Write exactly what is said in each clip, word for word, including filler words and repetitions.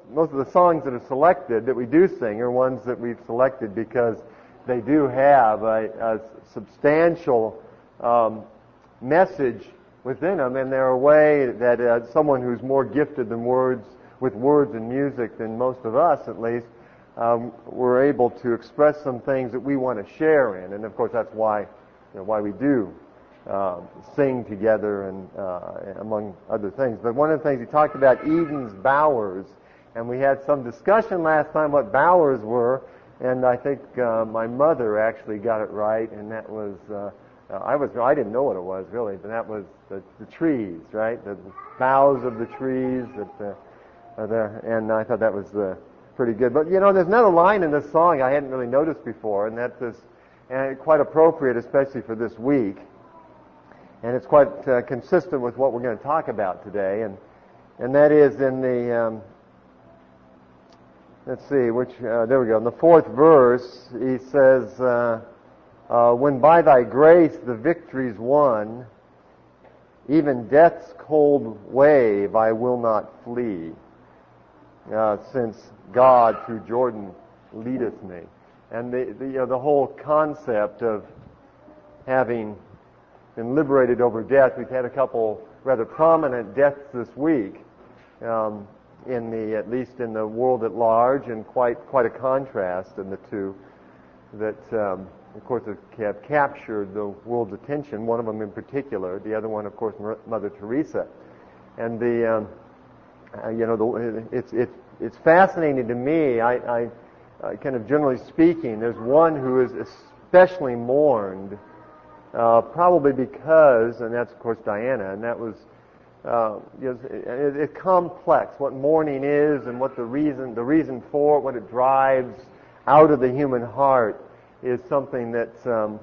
most of the songs that are selected that we do sing are ones that we've selected because they do have a, a substantial um, message within them, and they're a way that uh, someone who's more gifted than words, with words and music than most of us at least, um, we're able to express some things that we want to share in, and of course that's why, you know, why we do uh, sing together and uh, among other things. But one of the things he talked about Eden's bowers, and we had some discussion last time what bowers were, and I think uh, my mother actually got it right, and that was uh, I was I didn't know what it was really, but that was the, the trees, right? The boughs of the trees that uh, are there, and I thought that was uh, pretty good. But you know, there's another line in this song I hadn't really noticed before, and that's this, and quite appropriate, especially for this week, and it's quite uh, consistent with what we're going to talk about today, and and that is in the um, let's see, which uh, there we go. In the fourth verse, he says. Uh, Uh, when by thy grace the victory's won, even death's cold wave I will not flee, uh, since God through Jordan leadeth me. And the, the, you know, the whole concept of having been liberated over death, we've had a couple rather prominent deaths this week, um, in the at least in the world at large, and quite quite a contrast in the two that. Um, Of course, have captured the world's attention. One of them in particular. The other one, of course, Mother Teresa. And the, um, uh, you know, the, it's it's it's fascinating to me. I, I uh, kind of generally speaking, there's one who is especially mourned, uh, probably because, and that's of course Diana, and that was. Uh, you know, it, it's complex what mourning is and what the reason the reason for it, what it drives out of the human heart. Is something that um,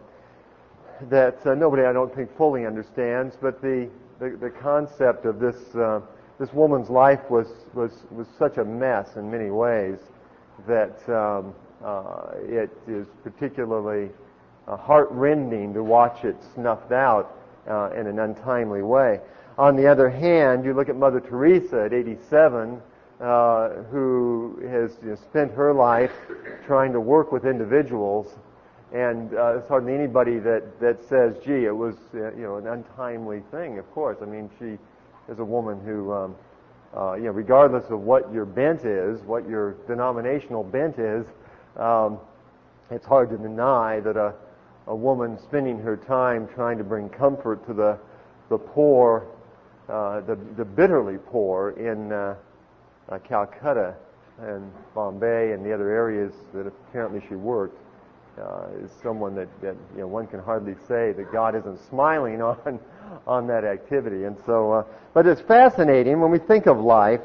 that uh, nobody, I don't think, fully understands. But the the, the concept of this uh, this woman's life was, was was such a mess in many ways that um, uh, it is particularly uh, heart-rending to watch it snuffed out uh, in an untimely way. On the other hand, you look at Mother Teresa at eighty-seven. Uh, who has you know, spent her life trying to work with individuals. And uh, it's hardly anybody that, that says, gee, it was uh, you know an untimely thing, of course. I mean, she is a woman who, um, uh, you know, regardless of what your bent is, what your denominational bent is, um, it's hard to deny that a, a woman spending her time trying to bring comfort to the, the poor, uh, the, the bitterly poor in uh, uh, Calcutta and Bombay and the other areas that apparently she worked, Uh, is someone that, that you know one can hardly say that God isn't smiling on on that activity. And so, uh, but it's fascinating when we think of life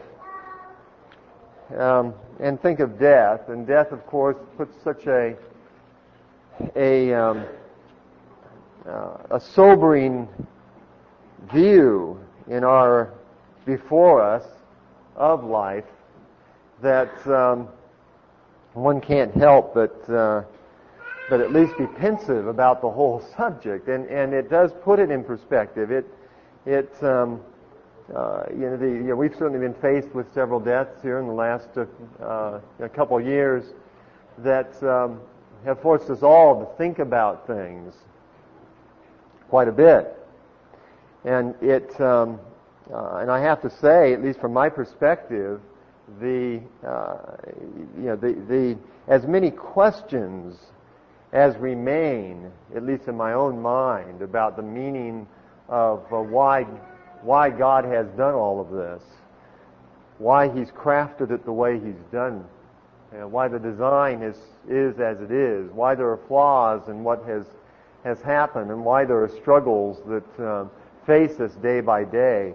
um, and think of death. And death, of course, puts such a a um, uh, a sobering view in our before us of life that um, one can't help but. Uh, but at least be pensive about the whole subject, and and it does put it in perspective. It it um, uh, you know the you know, we've certainly been faced with several deaths here in the last uh, uh, a couple of years that um, have forced us all to think about things quite a bit, and it um, uh, and I have to say, at least from my perspective, the uh, you know the the as many questions as remain, at least in my own mind, about the meaning of uh, why why God has done all of this, why He's crafted it the way He's done, you know, why the design is is as it is, why there are flaws in what has has happened, and why there are struggles that uh, face us day by day.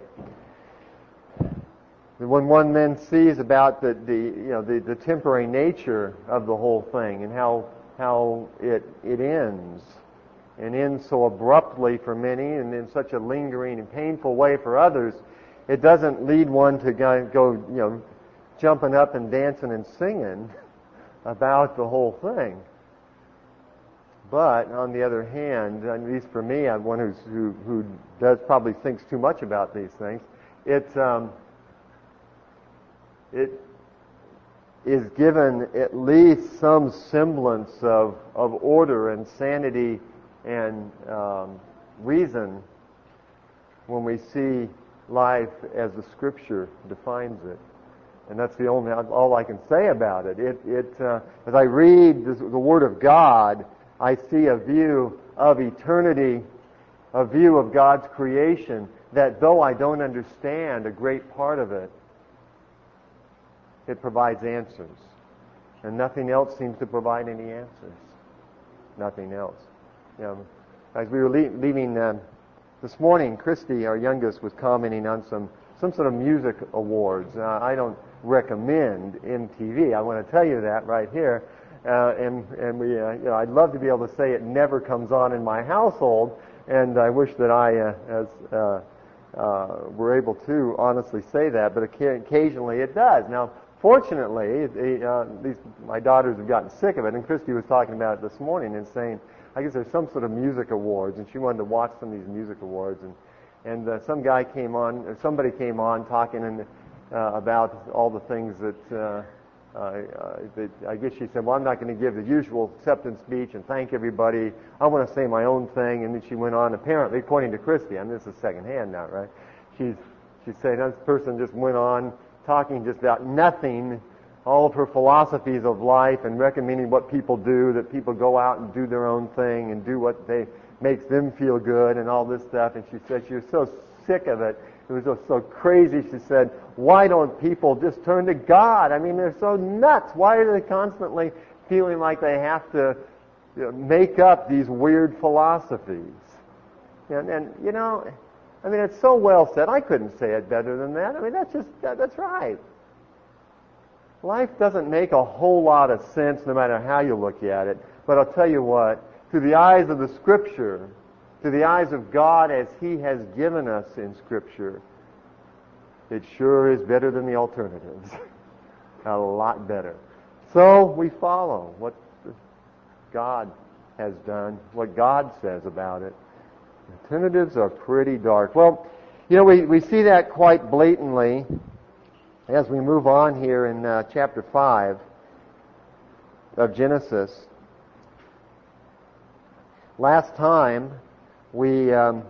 When one then sees about the, the you know the, the temporary nature of the whole thing and how how it it ends, and ends so abruptly for many and in such a lingering and painful way for others, it doesn't lead one to go, go you know, jumping up and dancing and singing about the whole thing. But on the other hand, at least for me, I'm one who's, who who does probably thinks too much about these things. It um, it is given at least some semblance of, of order and sanity and um, reason when we see life as the Scripture defines it. And that's the only all I can say about it. It, it uh, as I read this, the Word of God, I see a view of eternity, a view of God's creation, that though I don't understand a great part of it, it provides answers. And nothing else seems to provide any answers. Nothing else. You know, as we were le- leaving uh, this morning, Christy, our youngest, was commenting on some, some sort of music awards. Uh, I don't recommend M T V. I want to tell you that right here. Uh, and and we, uh, you know, I'd love to be able to say it never comes on in my household, and I wish that I, uh, as uh, uh, were able to honestly say that. But occasionally it does. Now, fortunately, the, uh, these my daughters have gotten sick of it, and Christy was talking about it this morning and saying, I guess there's some sort of music awards, and she wanted to watch some of these music awards, and and uh, some guy came on, or somebody came on talking and. Uh, about all the things that, uh, uh, uh, that I guess she said, well, I'm not going to give the usual acceptance speech and thank everybody. I want to say my own thing. And then she went on, apparently, according to Christy, I mean, this is secondhand now, right? She's, she's saying this person just went on talking just about nothing, all of her philosophies of life and recommending what people do, that people go out and do their own thing and do what they makes them feel good and all this stuff. And she said she was so sick of it. It was just so crazy. She said, why don't people just turn to God? I mean, they're so nuts. Why are they constantly feeling like they have to, you know, make up these weird philosophies? And, and, you know, I mean, it's so well said. I couldn't say it better than that. I mean, that's just, that, that's right. Life doesn't make a whole lot of sense no matter how you look at it. But I'll tell you what, through the eyes of the Scripture, to the eyes of God as He has given us in Scripture, it sure is better than the alternatives. A lot better. So we follow what God has done, what God says about it. Alternatives are pretty dark. Well, you know, we, we see that quite blatantly as we move on here in uh, chapter five of Genesis. Last time, we um,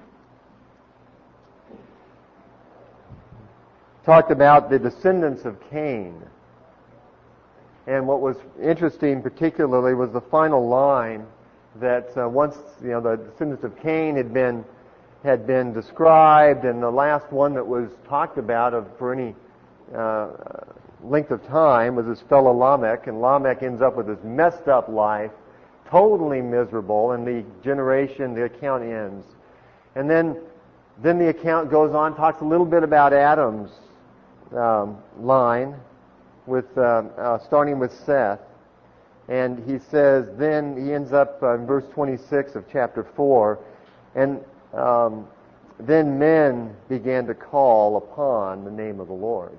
talked about the descendants of Cain. And what was interesting particularly was the final line that uh, once, you know, the descendants of Cain had been had been described, and the last one that was talked about of for any uh, length of time was his fellow Lamech, and Lamech ends up with this messed up life, totally miserable, and the generation, the account ends. And then then the account goes on, talks a little bit about Adam's um, line, with uh, uh, starting with Seth. And he says, then he ends up uh, in verse twenty-six of chapter four, and um, then men began to call upon the name of the Lord.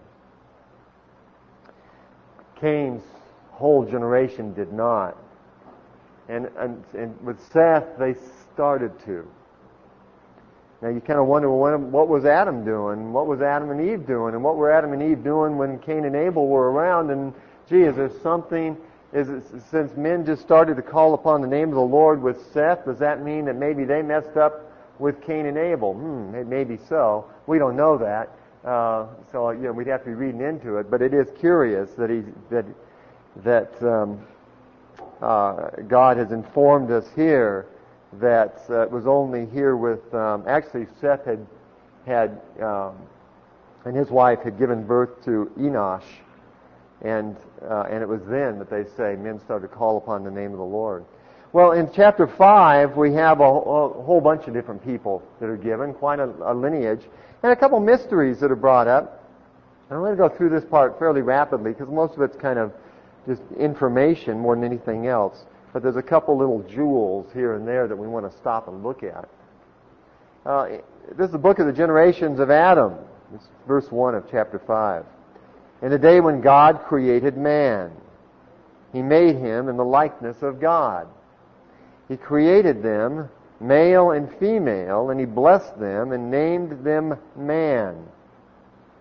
Cain's whole generation did not. And, and, and with Seth, they started to. Now you kind of wonder, well, what was Adam doing? What was Adam and Eve doing? And what were Adam and Eve doing when Cain and Abel were around? And gee, is there something, is it, since men just started to call upon the name of the Lord with Seth, does that mean that maybe they messed up with Cain and Abel? Hmm, maybe so. We don't know that. Uh, so, you know, we'd have to be reading into it. But it is curious that he, that, that, um, Uh, God has informed us here that uh, it was only here with, um, actually Seth had, had um, and his wife had given birth to Enosh, and uh, and it was then that they say men started to call upon the name of the Lord. Well, in chapter five we have a, a whole bunch of different people that are given, quite a, a lineage, and a couple mysteries that are brought up. And I'm going to go through this part fairly rapidly because most of it's kind of just information more than anything else. But there's a couple little jewels here and there that we want to stop and look at. Uh, this is the book of the generations of Adam. This is verse one of chapter five. In the day when God created man, He made him in the likeness of God. He created them, male and female, and He blessed them and named them man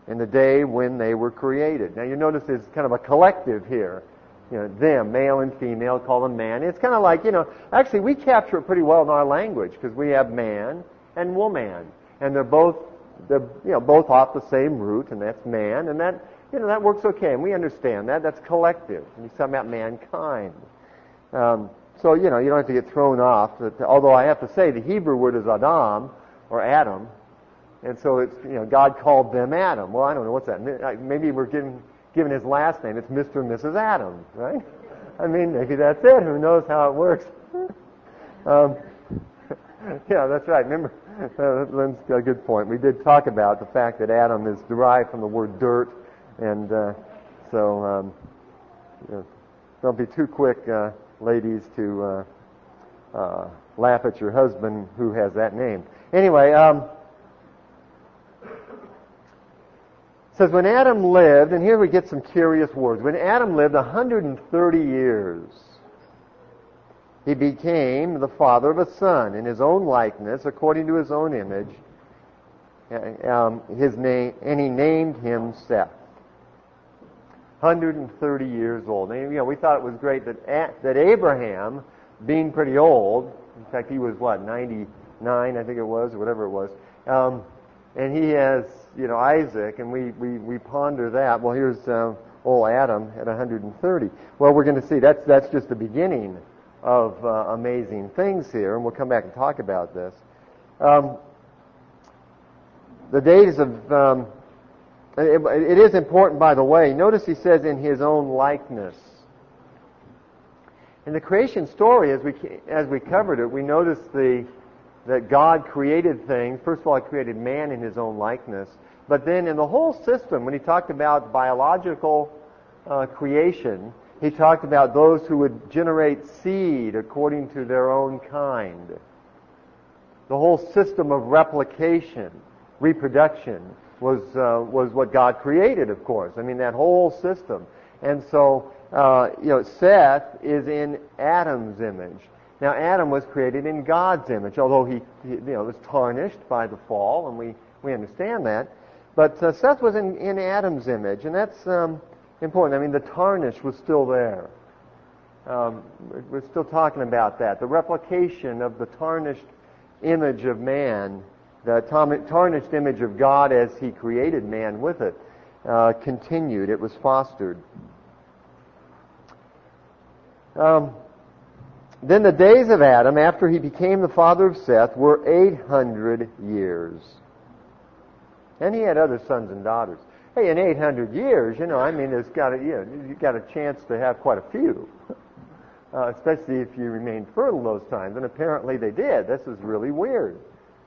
in the day when they were created. Now you notice there's kind of a collective here. You know, them, male and female, call them man. It's kind of like, you know, actually we capture it pretty well in our language because we have man and woman. And they're both, they're, you know, both off the same root, and that's man. And that, you know, that works okay. And we understand that. That's collective. And he's talking about mankind. Um, so, you know, you don't have to get thrown off. Although I have to say the Hebrew word is Adam, or Adam. And so it's, you know, God called them Adam. Well, I don't know what's that. Maybe we're giving, given his last name. It's Mister and Missus Adam, right? I mean, maybe that's it. Who knows how it works? um, yeah, that's right. Remember, uh, Lynn's got a good point. We did talk about the fact that Adam is derived from the word dirt. And uh, so, um, you know, don't be too quick, uh, ladies, to uh, uh, laugh at your husband who has that name. Anyway, um, says when Adam lived, and here we get some curious words. When Adam lived one hundred thirty years, he became the father of a son in his own likeness, according to his own image. Um, his name, and he named him Seth. one hundred thirty years old. And, you know, we thought it was great that that Abraham, being pretty old, in fact, he was what, ninety-nine, I think it was, or whatever it was. Um, and he has, you know, Isaac, and we, we, we ponder that. Well, here's uh, old Adam at one hundred thirty. Well, we're going to see that's that's just the beginning of uh, amazing things here, and we'll come back and talk about this. Um, the days of um, it, it is important, by the way. Notice he says in his own likeness. In the creation story, as we as we covered it, we noticed the that God created things. First of all, he created man in his own likeness. But then in the whole system, when he talked about biological uh, creation, he talked about those who would generate seed according to their own kind. The whole system of replication, reproduction, was uh, was what God created, of course. I mean, that whole system. And so, uh, you know, Seth is in Adam's image. Now, Adam was created in God's image, although he, he you know, was tarnished by the fall, and we, we understand that. But uh, Seth was in, in Adam's image, and that's um, important. I mean, the tarnish was still there. Um, we're still talking about that. The replication of the tarnished image of man, the tarnished image of God as he created man with it, uh, continued. It was fostered. Um, then the days of Adam, after he became the father of Seth, were eight hundred years. And he had other sons and daughters. Hey, in eight hundred years, you know, I mean, there's got a, you know, you've got a chance to have quite a few. Uh, especially if you remained fertile those times. And apparently they did. This is really weird.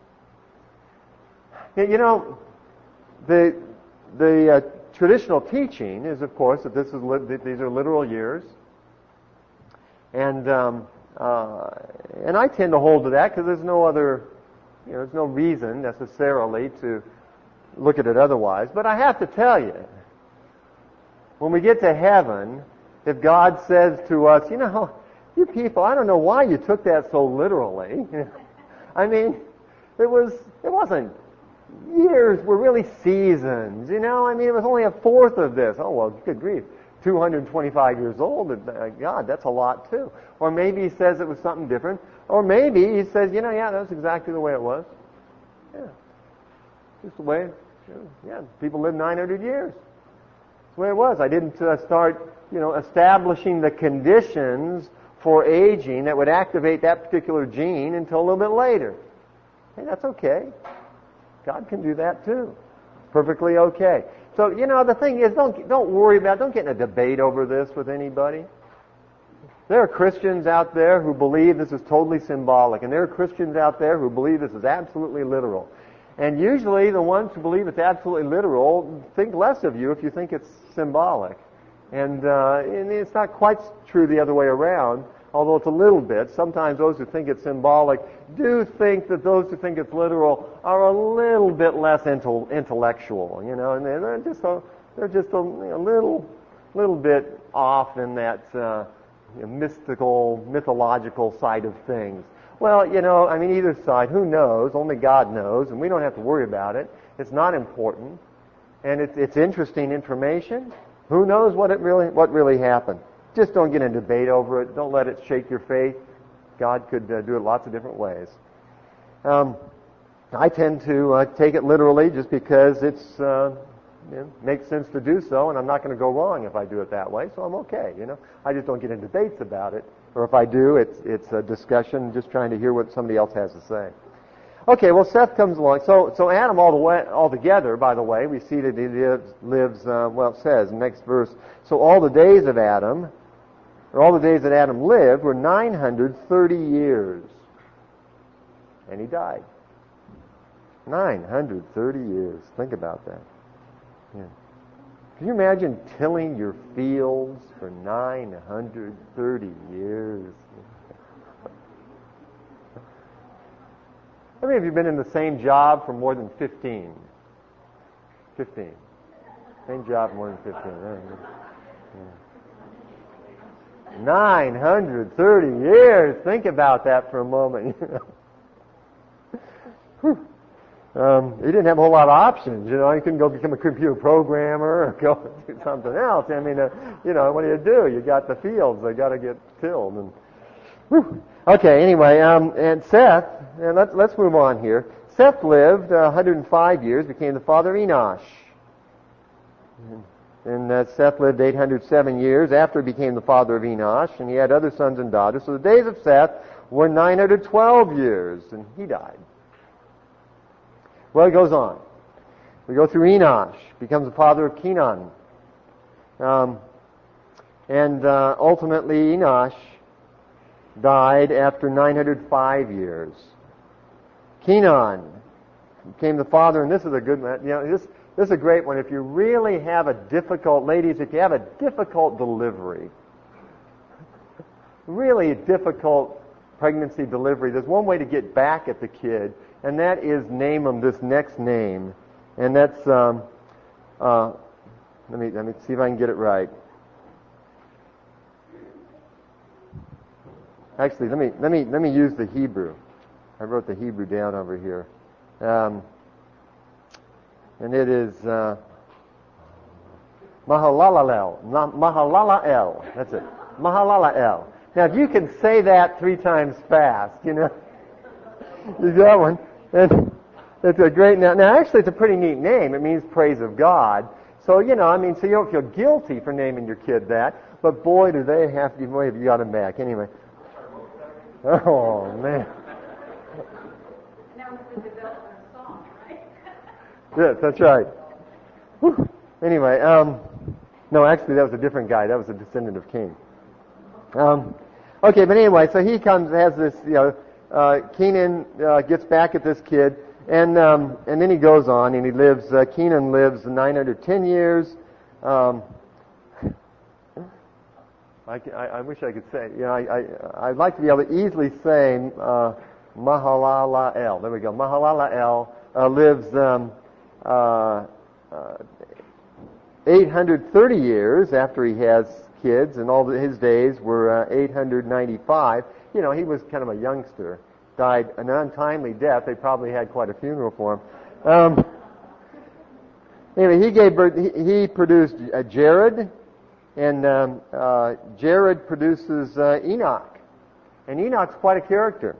You know, the the uh, traditional teaching is, of course, that this is li- that these are literal years. And um, uh, and I tend to hold to that because there's no other, you know, there's no reason necessarily to look at it otherwise. But I have to tell you, when we get to heaven, if God says to us, you know, you people, I don't know why you took that so literally. I mean, it was it wasn't years, were really seasons, you know. I mean, it was only a fourth of this. Oh, well, good grief. two hundred twenty-five years old, God, that's a lot too. Or maybe he says it was something different. Or maybe he says, you know, yeah, that's exactly the way it was. Yeah. Just the way, you know, yeah, people lived nine hundred years. That's the way it was. I didn't uh, start, you know, establishing the conditions for aging that would activate that particular gene until a little bit later. Hey, that's okay. God can do that too. Perfectly okay. So, you know, the thing is, don't don't worry about, don't get in a debate over this with anybody. There are Christians out there who believe this is totally symbolic, and there are Christians out there who believe this is absolutely literal. And usually the ones who believe it's absolutely literal think less of you if you think it's symbolic. And, uh, and it's not quite true the other way around, although it's a little bit. Sometimes those who think it's symbolic do think that those who think it's literal are a little bit less intel- intellectual, you know, and they're just a, they're just a, a little, little bit off in that uh, you know, mystical, mythological side of things. Well, you know, I mean, either side, who knows? Only God knows, and we don't have to worry about it. It's not important. and it's, it's interesting information. Who knows what it really what really happened? Just don't get in a debate over it. Don't let it shake your faith. God could uh, do it lots of different ways. Um, I tend to uh, take it literally just because it's uh, you know, makes sense to do so, and I'm not going to go wrong if I do it that way. So I'm okay. You know, I just don't get in debates about it, or if I do, it's it's a discussion, just trying to hear what somebody else has to say. Okay, well, Seth comes along. So, so Adam, all the way, all together, by the way, we see that he lives, lives uh, well, it says in the next verse. So all the days of Adam, or all the days that Adam lived, were nine hundred thirty years, and he died. nine hundred thirty years. Think about that. Yeah. Can you imagine tilling your fields for nine hundred thirty years? How many of you have been in the same job for more than fifteen? fifteen. Same job for more than fifteen. Yeah. nine hundred thirty years. Think about that for a moment. Whew. Um, he didn't have a whole lot of options, you know. He couldn't go become a computer programmer or go do something else. I mean, uh, you know, what do you do? You got the fields; they got to get tilled. And whew. Okay, anyway, um, and Seth, and let's let's move on here. Seth lived uh, one hundred five years, became the father of Enosh. And, and uh, Seth lived eight hundred seven years after he became the father of Enosh, and he had other sons and daughters. So the days of Seth were nine hundred twelve years, and he died. Well, it goes on. We go through Enosh, becomes the father of Kenan. Um, and uh, ultimately Enosh died after nine hundred five years. Kenan became the father, and this is a good one. You know, this, this is a great one. If you really have a difficult, ladies, if you have a difficult delivery, really a difficult pregnancy delivery, there's one way to get back at the kid, and that is name them this next name, and that's um, uh, let me let me see if I can get it right. Actually, let me let me let me use the Hebrew. I wrote the Hebrew down over here, um, and it is uh, Mahalalel. Mahalalael. That's it. Mahalalael. Now, if you can say that three times fast, you know, you got one. And it's a great now. Now, actually, it's a pretty neat name. It means praise of God. So, you know, I mean, so you don't feel guilty for naming your kid that. But boy, do they have to. Boy, have you got him back anyway. Oh man. That was the development song, right? Yes, that's right. Whew. Anyway, um, no, actually, that was a different guy. That was a descendant of Cain. Um, okay, but anyway, so he comes, has this, you know. Uh, Kenan uh, gets back at this kid, and um, and then he goes on, and he lives. Uh, Kenan lives nine hundred ten years. Um, I, I, I wish I could say, you know, I, I I'd like to be able to easily say uh, Mahalalel. There we go. Mahalalel uh, lives um, uh, uh, eight hundred thirty years after he has kids, and all his days were uh, eight hundred ninety-five. You know, he was kind of a youngster, died an untimely death. They probably had quite a funeral for him. Um, anyway, he gave birth. He, he produced uh, Jared, and um, uh, Jared produces uh, Enoch, and Enoch's quite a character.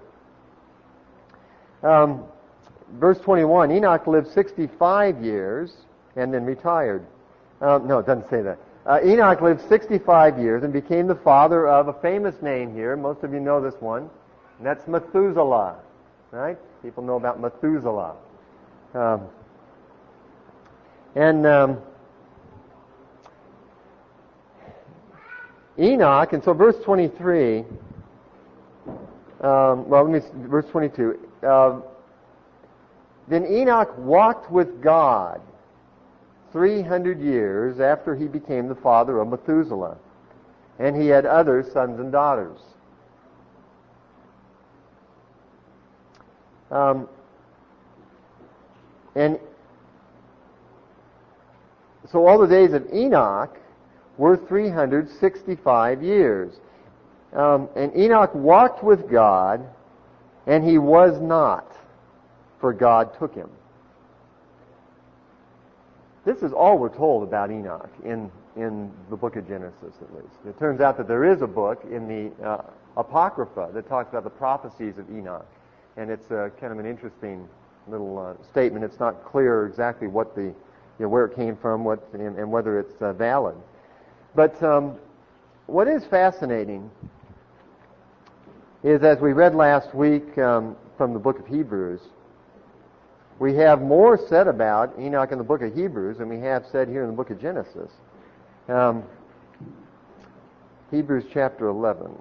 Um, verse twenty-one: Enoch lived sixty-five years and then retired. Um, no, it doesn't say that. Uh, Enoch lived sixty-five years and became the father of a famous name here. Most of you know this one. And that's Methuselah. Right? People know about Methuselah. Um, and um, Enoch, and so verse twenty-three, um, well, let me, verse twenty-two. Uh, then Enoch walked with God three hundred years after he became the father of Methuselah, and he had other sons and daughters. Um, and so all the days of Enoch were three hundred sixty-five years. Um, and Enoch walked with God, and he was not, for God took him. This is all we're told about Enoch in, in the book of Genesis, at least. It turns out that there is a book in the uh, Apocrypha that talks about the prophecies of Enoch. And it's uh, kind of an interesting little uh, statement. It's not clear exactly what the, you know, where it came from, what, and, and whether it's uh, valid. But um, what is fascinating is, as we read last week um, from the book of Hebrews, we have more said about Enoch in the book of Hebrews than we have said here in the book of Genesis. Um, Hebrews chapter eleven.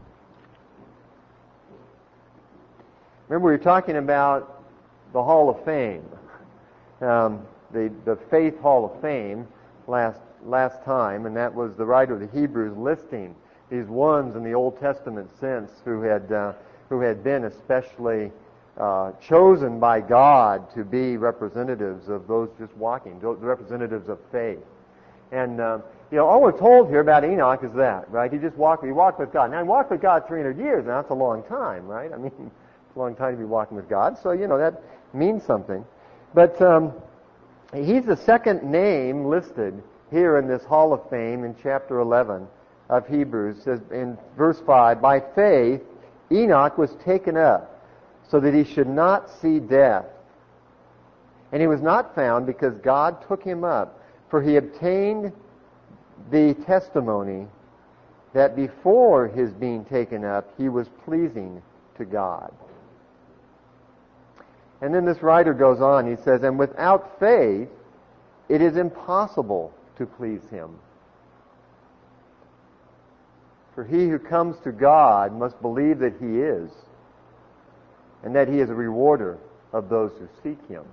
Remember, we were talking about the Hall of Fame, um, the the Faith Hall of Fame last last time, and that was the writer of the Hebrews listing these ones in the Old Testament sense who had uh, who had been especially uh, chosen by God to be representatives of those just walking, the representatives of faith. And uh, you know, all we're told here about Enoch is that, right? He just walked. He walked with God. Now, he walked with God three hundred years. Now, that's a long time, right? I mean, it's a long time to be walking with God. So you know that means something. But um, he's the second name listed here in this Hall of Fame in chapter eleven of Hebrews. It says in verse five, by faith Enoch was taken up so that he should not see death. And he was not found because God took him up, for he obtained the testimony that before his being taken up he was pleasing to God. And then this writer goes on, he says, and without faith it is impossible to please him. For he who comes to God must believe that he is, and that he is a rewarder of those who seek him.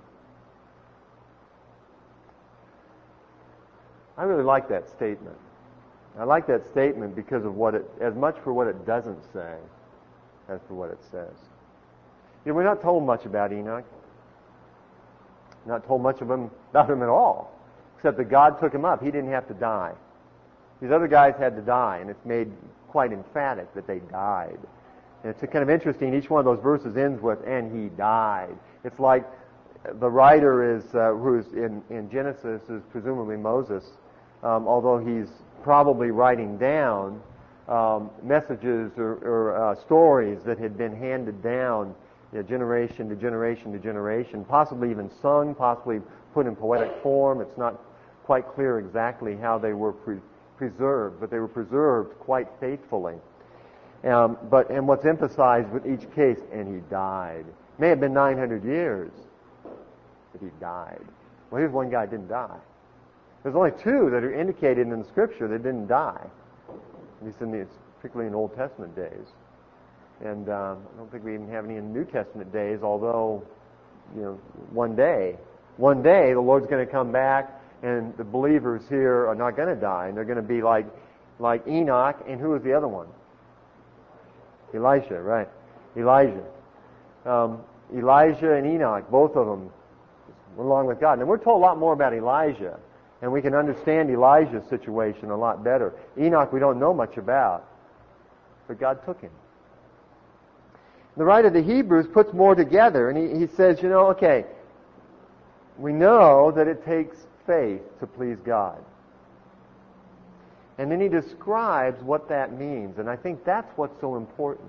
I really like that statement. I like that statement because of what it, as much for what it doesn't say as for what it says. You know, we're not told much about Enoch. We're not told much of him, about him at all, except that God took him up. He didn't have to die. These other guys had to die, and it's made quite emphatic that they died. And it's kind of interesting. Each one of those verses ends with, and he died. It's like the writer is, uh, who's in, in Genesis is presumably Moses, um, although he's probably writing down um, messages or, or uh, stories that had been handed down, you know, generation to generation to generation, possibly even sung, possibly put in poetic form. It's not quite clear exactly how they were pre- preserved, but they were preserved quite faithfully. Um, but and what's emphasized with each case, and he died. It may have been nine hundred years, but he died. Well, here's one guy who didn't die. There's only two that are indicated in the Scripture that didn't die, at least in the, particularly in Old Testament days. And um, I don't think we even have any in New Testament days, although, you know, one day, one day the Lord's going to come back, and the believers here are not going to die, and they're going to be like, like Enoch, and who was the other one? Elisha, right? Elijah. Um, Elijah and Enoch, both of them, went along with God. And we're told a lot more about Elijah, and we can understand Elijah's situation a lot better. Enoch we don't know much about, but God took him. The writer of the Hebrews puts more together, and he, he says, you know, okay, we know that it takes faith to please God. And then he describes what that means, and I think that's what's so important.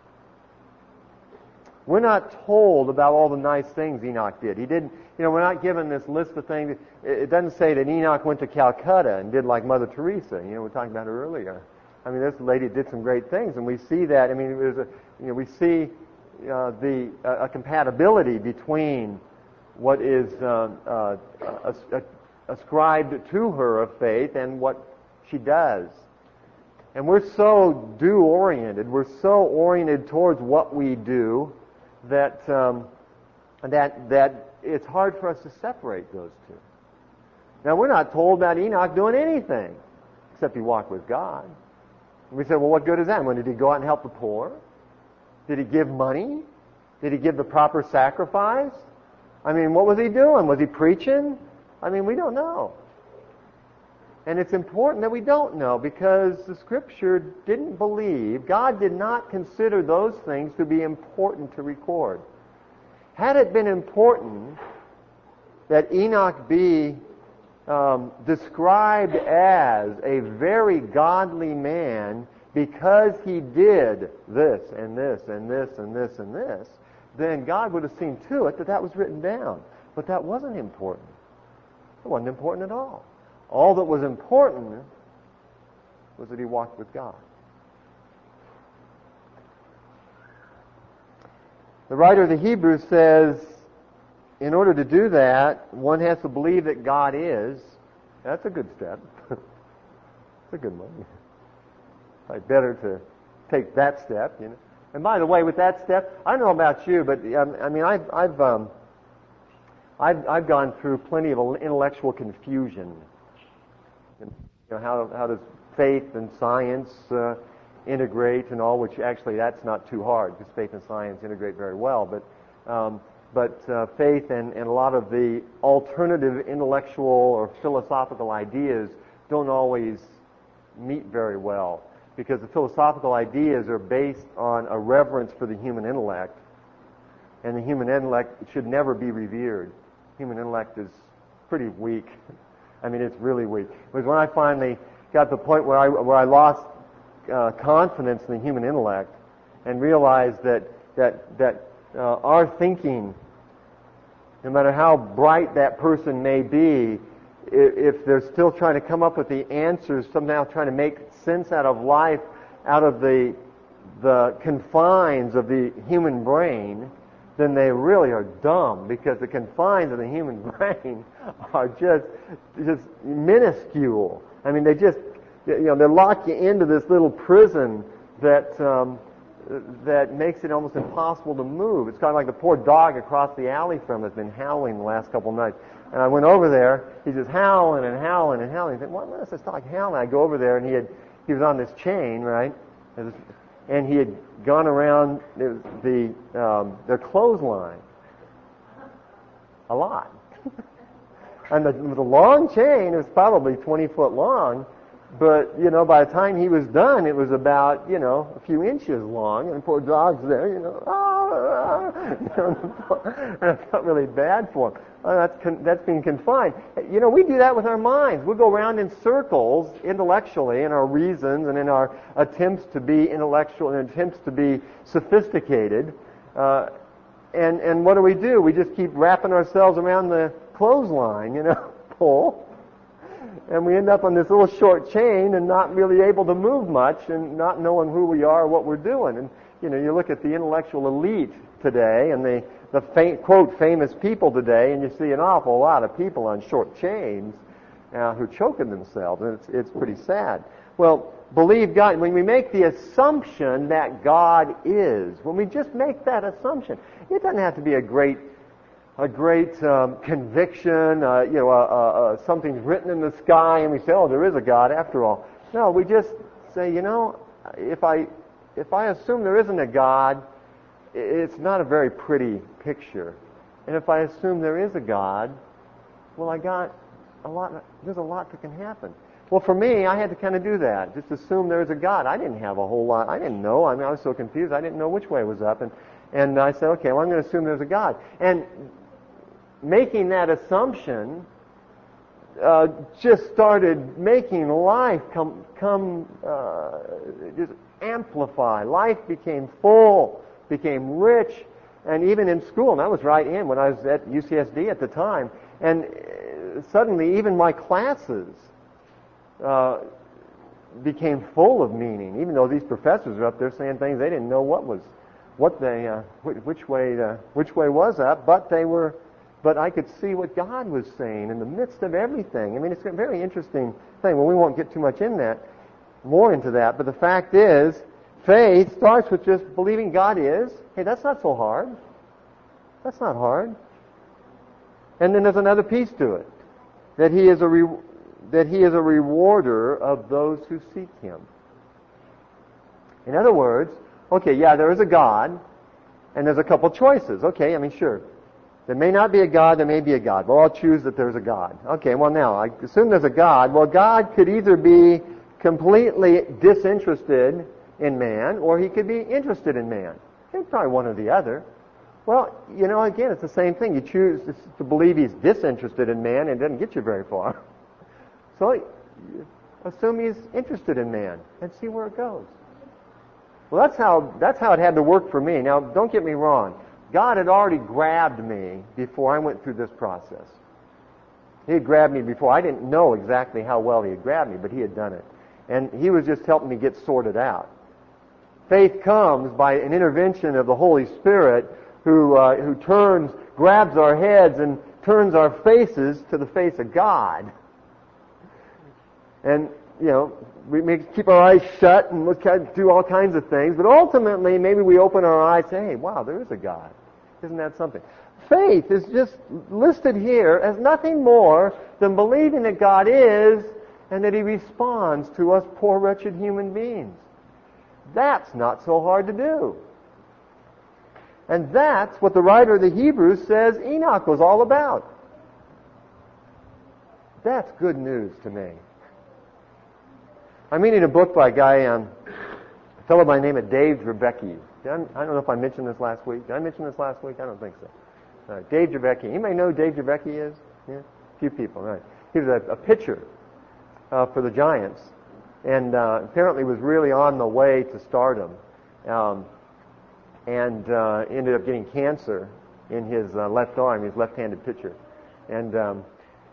We're not told about all the nice things Enoch did. He didn't, you know, we're not given this list of things. It doesn't say that Enoch went to Calcutta and did like Mother Teresa. You know, we were talking about her earlier. I mean, this lady did some great things, and we see that. I mean, there's a, you know, we see uh, the uh, a compatibility between what is uh, uh, ascribed to her of faith and what she does. And we're so do-oriented, we're so oriented towards what we do that um, that that it's hard for us to separate those two. Now, we're not told about Enoch doing anything except he walked with God. And we say, well, what good is that? When did he go out and help the poor? Did he give money? Did he give the proper sacrifice? I mean, what was he doing? Was he preaching? I mean, we don't know. And it's important that we don't know, because the Scripture didn't believe, God did not consider those things to be important to record. Had it been important that Enoch be um, described as a very godly man because he did this and this and this and this and this, then God would have seen to it that that was written down. But that wasn't important. It wasn't important at all. All that was important was that he walked with God. The writer of the Hebrews says, in order to do that, one has to believe that God is. That's a good step. It's a good one. It's better to take that step, you know. And by the way, with that step, I don't know about you, but um, I mean, I've I've, um, I've I've gone through plenty of intellectual confusion. You know, how how does faith and science uh, integrate and all? Which actually, that's not too hard because faith and science integrate very well. But um, but uh, faith and, and a lot of the alternative intellectual or philosophical ideas don't always meet very well, because the philosophical ideas are based on a reverence for the human intellect, and the human intellect should never be revered. Human intellect is pretty weak. I mean, it's really weak. It was when I finally got to the point where I where I lost uh, confidence in the human intellect and realized that that that uh, our thinking, no matter how bright that person may be, if they're still trying to come up with the answers, somehow trying to make sense out of life, out of the the confines of the human brain, then they really are dumb, because the confines of the human brain are just just minuscule. I mean, they just, you know, they lock you into this little prison that um, that makes it almost impossible to move. It's kind of like the poor dog across the alley from us has been howling the last couple of nights. And I went over there. He's just howling and howling and howling. I said, "What is this dog howling?" I go over there, and he had he was on this chain, right? And he had gone around the um, their clothesline a lot. And the, the long chain was probably twenty foot long, but you know, by the time he was done, it was about you know a few inches long. And the poor dog's there, you know, ah, ah, you know, and I felt really bad for him. Oh, that's con- that's being confined. You know, we do that with our minds. We'll go around in circles intellectually in our reasons and in our attempts to be intellectual and attempts to be sophisticated. Uh, and and what do we do? We just keep wrapping ourselves around the clothesline, you know, pole, and we end up on this little short chain and not really able to move much and not knowing who we are or what we're doing. And you know, you look at the intellectual elite today and the the fa- quote famous people today, and you see an awful lot of people on short chains uh, who choking themselves, and it's it's pretty sad. Well, believe God. When we make the assumption that God is, when we just make that assumption, it doesn't have to be a great a great um, conviction, uh, you know, uh, uh, uh, something's written in the sky, and we say, "Oh, there is a God after all." No, we just say, you know, if I if I assume there isn't a God, it's not a very pretty picture. And if I assume there is a God, well, I got a lot, there's a lot that can happen. Well, for me, I had to kind of do that. Just assume there's a God. I didn't have a whole lot. I didn't know. I mean, I was so confused. I didn't know which way was up. And, and I said, okay, well, I'm going to assume there's a God. And making that assumption uh, just started making life come, come uh, just amplify. Life became full, became rich, and even in school, and I was right in when I was at U C S D at the time, and suddenly even my classes uh, became full of meaning, even though these professors were up there saying things they didn't know what was, what they, uh, which way, uh, which way was up, but they were, but I could see what God was saying in the midst of everything. I mean, it's a very interesting thing. Well, we won't get too much in that, more into that, but the fact is, faith starts with just believing God is. Hey, that's not so hard. That's not hard. And then there's another piece to it, that He is a re- that He is a rewarder of those who seek Him. In other words, okay, yeah, there is a God, and there's a couple choices. Okay, I mean, sure. There may not be a God, there may be a God. Well, I'll choose that there's a God. Okay, well now, I assume there's a God. Well, God could either be completely disinterested in man, or He could be interested in man. It's probably one or the other. Well, you know, again, it's the same thing. You choose to believe He's disinterested in man, and it doesn't get you very far. So assume he's interested in man and see where it goes. Well, that's how that's how it had to work for me. Now, don't get me wrong. God had already grabbed me before I went through this process. He had grabbed me before. I didn't know exactly how well he had grabbed me, but he had done it. And he was just helping me get sorted out. Faith comes by an intervention of the Holy Spirit who uh, who turns, grabs our heads and turns our faces to the face of God. And, you know, we may keep our eyes shut and look at, do all kinds of things, but ultimately maybe we open our eyes and say, hey, wow, there is a God. Isn't that something? Faith is just listed here as nothing more than believing that God is and that He responds to us poor, wretched human beings. That's not so hard to do. And that's what the writer of the Hebrews says Enoch was all about. That's good news to me. I'm reading a book by a guy, um, a fellow by the name of Dave Drebecki. I don't know if I mentioned this last week. Did I mention this last week? I don't think so. Uh, Dave Drebecki. Anybody know who Dave Drebecki is? Yeah, a few people. Right. He was a, a pitcher uh, for the Giants, and uh, apparently was really on the way to stardom, um, and uh, ended up getting cancer in his uh, left arm. He was a left-handed pitcher, and um,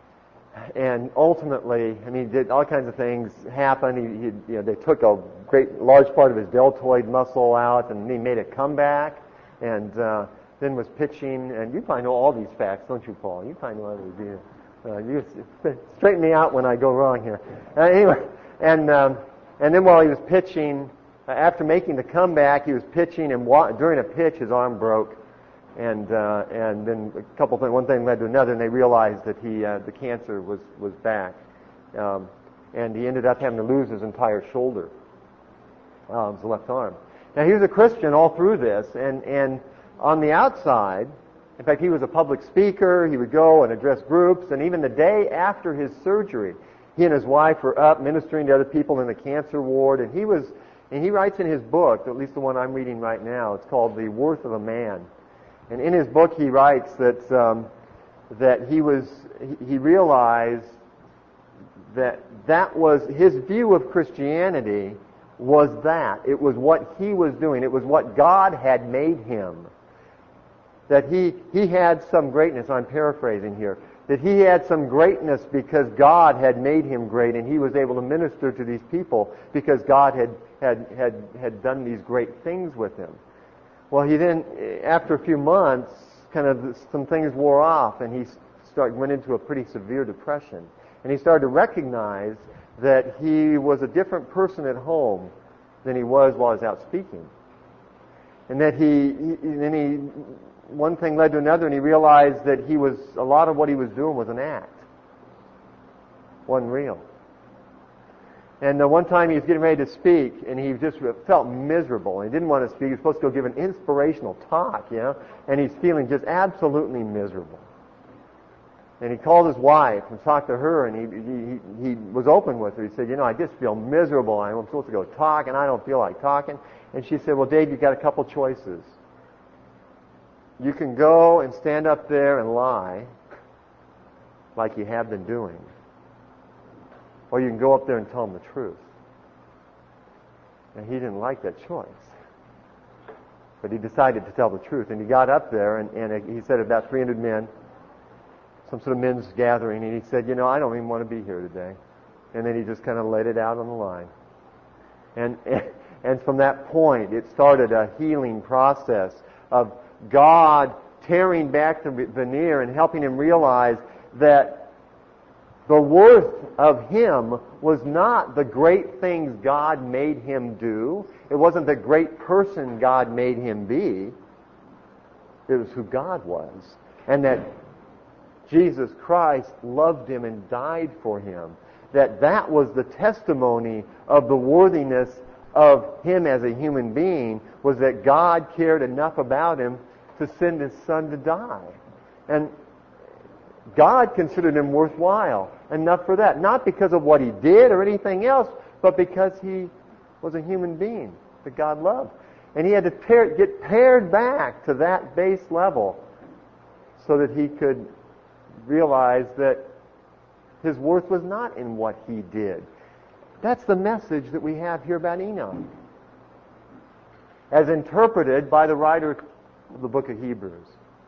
and ultimately, I mean, did all kinds of things happen. He, he, you know, they took a great large part of his deltoid muscle out, and he made a comeback, and uh, then was pitching. And you probably know all these facts, don't you, Paul? You probably know everything. Uh, you straighten me out when I go wrong here. Uh, anyway, and um, and then while he was pitching, uh, after making the comeback, he was pitching, and wa- during a pitch, his arm broke. And uh, and then a couple things, one thing led to another, and they realized that he uh, the cancer was was back, um, and he ended up having to lose his entire shoulder, um, his left arm. Now he was a Christian all through this, and and on the outside, in fact, he was a public speaker. He would go and address groups, and even the day after his surgery, he and his wife were up ministering to other people in the cancer ward, and he was and he writes in his book, at least the one I'm reading right now, it's called The Worth of a Man. And in his book, he writes that um, that he was he realized that that was his view of Christianity was that it was what he was doing. It was what God had made him. That he he had some greatness. I'm paraphrasing here. That he had some greatness because God had made him great, and he was able to minister to these people because God had had had had done these great things with him. Well, he then, after a few months, kind of some things wore off, and he started, went into a pretty severe depression. And he started to recognize that he was a different person at home than he was while he was out speaking. And that he, he then he, one thing led to another, and he realized that he was, a lot of what he was doing was an act. Wasn't real. And uh, one time he was getting ready to speak, and he just felt miserable. And he didn't want to speak. He was supposed to go give an inspirational talk, you know, and he's feeling just absolutely miserable. And he called his wife and talked to her, and he, he, he was open with her. He said, you know, I just feel miserable. I'm supposed to go talk, and I don't feel like talking. And she said, well, Dave, you've got a couple choices. You can go and stand up there and lie like you have been doing. Or you can go up there and tell them the truth. And he didn't like that choice. But he decided to tell the truth. And he got up there, and, and he said about three hundred men, some sort of men's gathering, and he said, you know, I don't even want to be here today. And then he just kind of laid it out on the line. And, and, and from that point, it started a healing process of God tearing back the veneer and helping him realize that the worth of him was not the great things God made him do. It wasn't the great person God made him be. It was who God was. And that Jesus Christ loved him and died for him. That that was the testimony of the worthiness of him as a human being, was that God cared enough about him to send his son to die. And God considered him worthwhile enough for that. Not because of what he did or anything else, but because he was a human being that God loved. And he had to pair, get paired back to that base level so that he could realize that His worth was not in what he did. That's the message that we have here about Enoch, as interpreted by the writer of the book of Hebrews.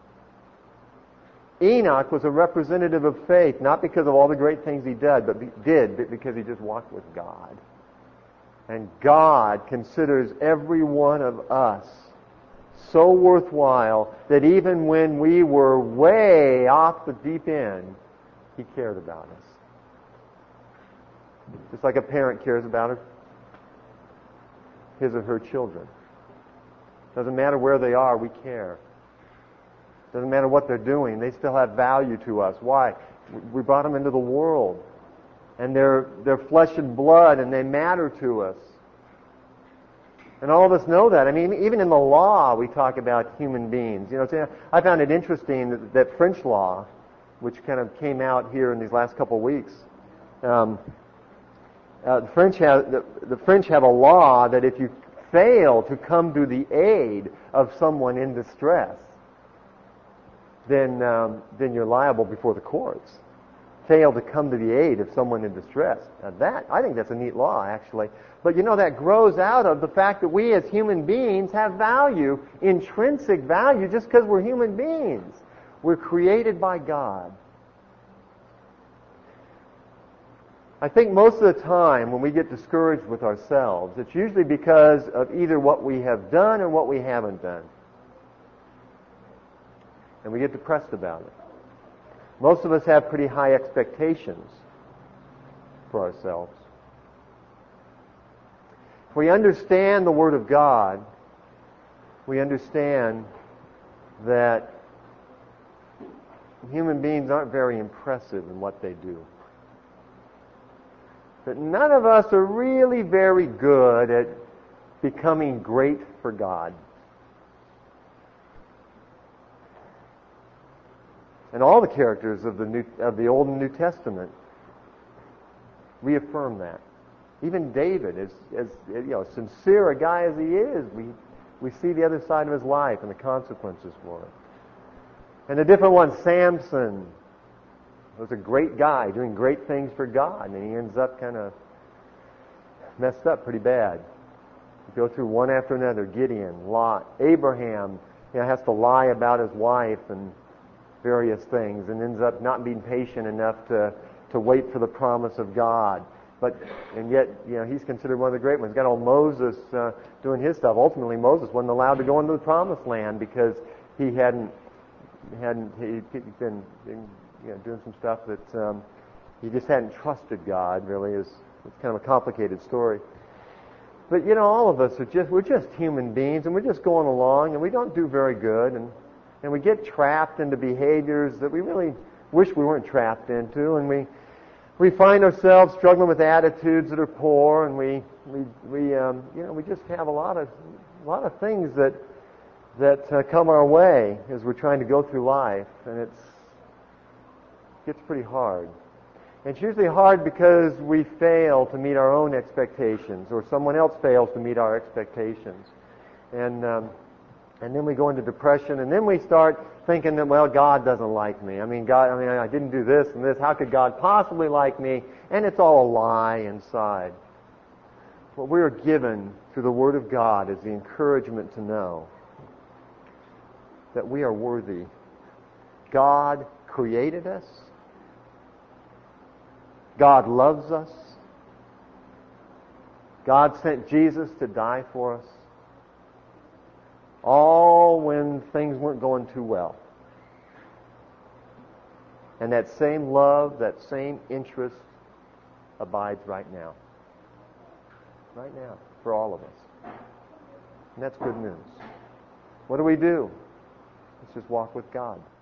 Enoch was a representative of faith, not because of all the great things he did, but be, did, but because he just walked with God. And God considers every one of us so worthwhile that even when we were way off the deep end, He cared about us. Just like a parent cares about his or her children. Doesn't matter where they are, we care. Doesn't matter what they're doing, they still have value to us. Why? We brought them into the world. And they're, they're flesh and blood, and they matter to us. And all of us know that. I mean, even in the law, we talk about human beings. You know, I found it interesting that, that French law, which kind of came out here in these last couple of weeks, um, uh, the French have the, the French have a law that if you fail to come to the aid of someone in distress, then um, then you're liable before the courts. Fail to come to the aid of someone in distress. Now that, I think that's a neat law, actually. But you know, that grows out of the fact that we as human beings have value, intrinsic value, just because we're human beings. We're created by God. I think most of the time when we get discouraged with ourselves, it's usually because of either what we have done or what we haven't done. And we get depressed about it. Most of us have pretty high expectations for ourselves. If we understand the Word of God, we understand that human beings aren't very impressive in what they do. That none of us are really very good at becoming great for God. And all the characters of the New, of the Old and New Testament reaffirm that. Even David, as, as you know, sincere a guy as he is, we we see the other side of his life and the consequences for it. And a different one, Samson, was a great guy doing great things for God, and he ends up kind of messed up pretty bad. You go through one after another: Gideon, Lot, Abraham, you know, has to lie about his wife and various things, and ends up not being patient enough to to wait for the promise of God. But and yet, you know, he's considered one of the great ones. Got old Moses uh, doing his stuff. Ultimately, Moses wasn't allowed to go into the promised land because he hadn't hadn't he, he'd been, been you know, doing some stuff that um, he just hadn't trusted God. Really, is it's kind of a complicated story. But you know, all of us are just we're just human beings, and we're just going along, and we don't do very good, and and we get trapped into behaviors that we really wish we weren't trapped into, and we. We find ourselves struggling with attitudes that are poor, and we we we um, you know we just have a lot of a lot of things that that uh, come our way as we're trying to go through life, and it's it gets pretty hard. And it's usually hard because we fail to meet our own expectations, or someone else fails to meet our expectations, and um, and then we go into depression, and then we start thinking that, well, God doesn't like me. I mean, God, I mean, I didn't do this and this. How could God possibly like me? And it's all a lie inside. What we are given through the Word of God is the encouragement to know that we are worthy. God created us. God loves us. God sent Jesus to die for us. All when things weren't going too well. And that same love, that same interest abides right now. Right now, for all of us. And that's good news. What do we do? Let's just walk with God.